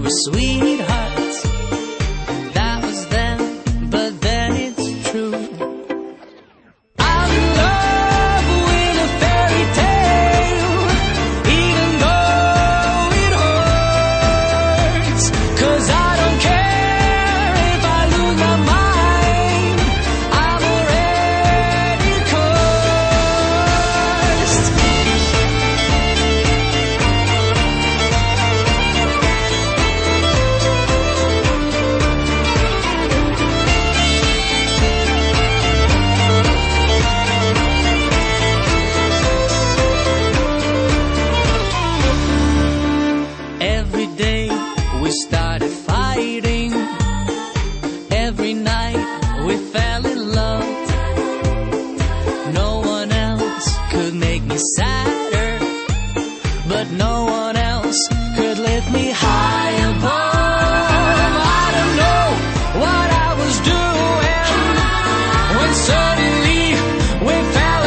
sweetheart. That was then, but then it's true. I'm in love with a fairy tale, even though it hurts. 'Cause I don't care if I lose my mind, I'm already cursed. Every day we started fighting. Every night we fell in love. No one else could make me sadder, but no one else could lift me high above. I don't know what I was doing when suddenly we fell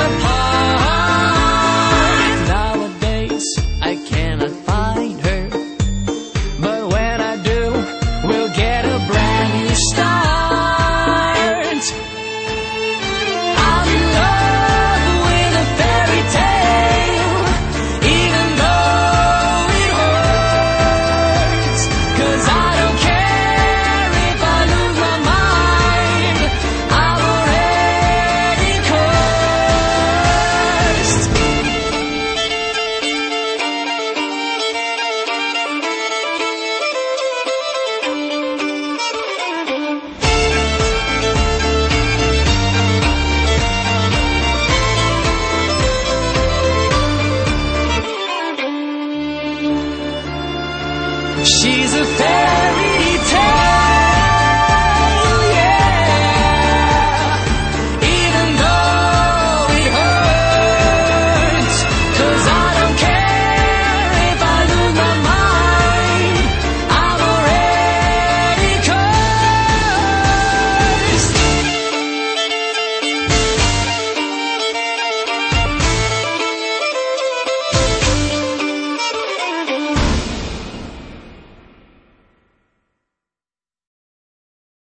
apart. Nowadays I cannot find her, but when I do, we'll get a brand new start. I'm in love with a fairy tale, even though it hurts. 'Cause I don't care if I lose my mind, I'm already cursed. She's a fairy